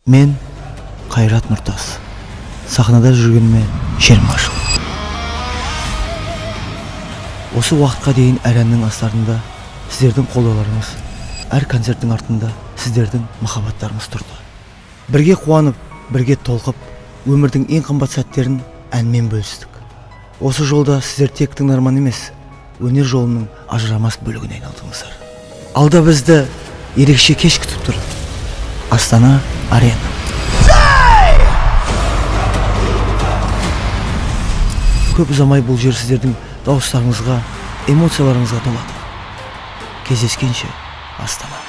Мен Қайрат Нұртас. Сахнада жүргеніме 20 жыл. Осы уақытқа дейін әр әннің астарында сіздердің қолдауларыңыз, әр концерттің артында сіздердің махаббаттарыңыз тұрды. Бірге қуанып, бірге толқып, өмірдің ең қымбат сәттерін әнмен бөлістік. Осы жолда сіздер тек тыңдарман емес, өнер жолының ажырамас бөлігіне айналдыңыздар. Алда бізді ерекше кеш күтіп тұр. Астана Арена. Көп ұзамай бұл жер сіздердің дауыстарыңызға, эмоцияларыңызға толады. Кездескенше Астана.